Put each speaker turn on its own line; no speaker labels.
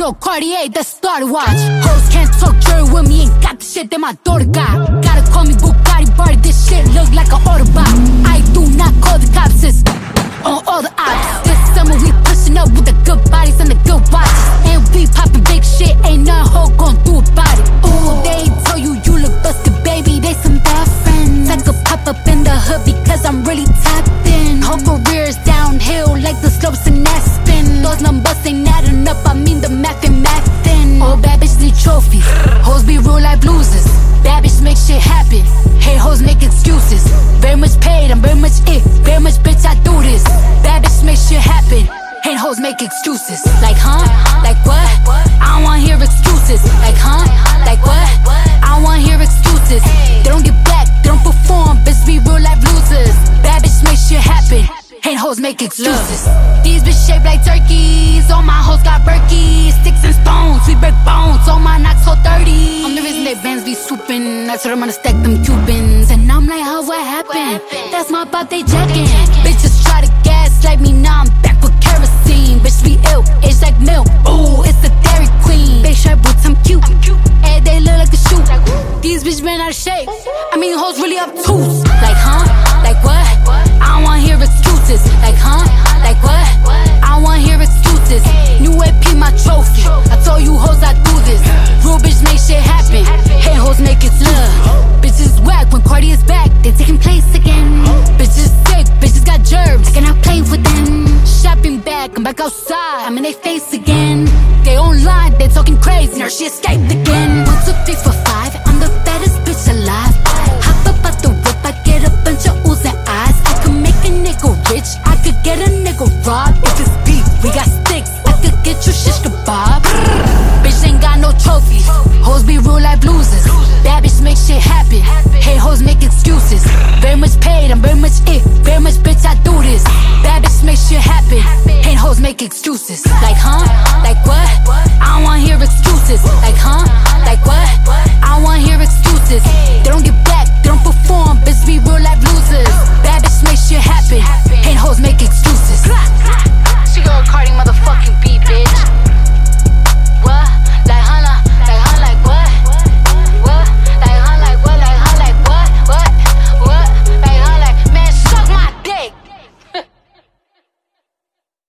no Cartier, that's started watch. Hoes can't talk jury with me, ain't got the shit that my daughter got. Gotta call me Bugatti Barty, this shit look like an Autobot. I do not call the cops, it's on all the ops. This summer we pushing up with the good bodies and the good watches. And we popping big shit, ain't nothing hoe gon' do about it. Ooh, they tell you you look busted, baby, they some bad friends. I could pop up in the hood because I'm really tapped in. Whole career's downhill like the slopes in Aspen. Those numbers ain't adding up, I mean the math and mathin'. All bad bitches need trophies, hoes be real like bluesers. Bad bitches make shit happen, hate hoes make excuses. Very much paid, I'm very much it, very much bitch I do this. Bad bitches make shit happen, hate hoes make excuses. Like huh? Like what? I don't wanna hear excuses. Like huh? Like what? I don't wanna hear excuses. They don't get back, they don't perform, bitches be real like losers. Bad bitches make shit happen, hate hoes make excuses. These bitches shaped like turkeys, all my hoes got Berkeys. Sticks and stones, we break bones, all my knocks hold 30. I'm the reason they bands be swooping, that's what I'm gonna stack them Cubans. And I'm like, how, what happened? That's my pop, they jacking. Bitches try to gaslight me, now I'm back with kerosene. Bitches be ill, it's like milk, ooh, it's the Dairy Queen. They shirt boots, I'm cute, and they look like a shoe. These bitches ran out of shape, I mean hoes really obtuse. Like huh? Like what? I don't wanna hear excuses. Like huh? Like what? I don't wanna hear excuses. New AP my trophy, I told you hoes I do this. Real bitches make shit happen, hate hoes make it love. Bitches whack when Cardi is back, they taking place again. Bitches sick, bitches got germs, I cannot play with them. Shopping back, I'm back outside, I'm in their face again. They online, they talking crazy, now she escaped again. 1, 2, 3, 4, 5, I'm the fattest bitch alive. Hop up out the whip, I get a bunch of oohs and eyes. I could make a nigga rich, I could get a nigga robbed. If it's beef, we got sticks, I could get you shish kebab. Bitch ain't got no trophies, hoes be real like bluesers. Bad bitch make shit happen, hate hoes make excuses. Very much paid, I'm very much it, very much bitch I do this. Bad bitch make shit happen, hate hoes make excuses. Like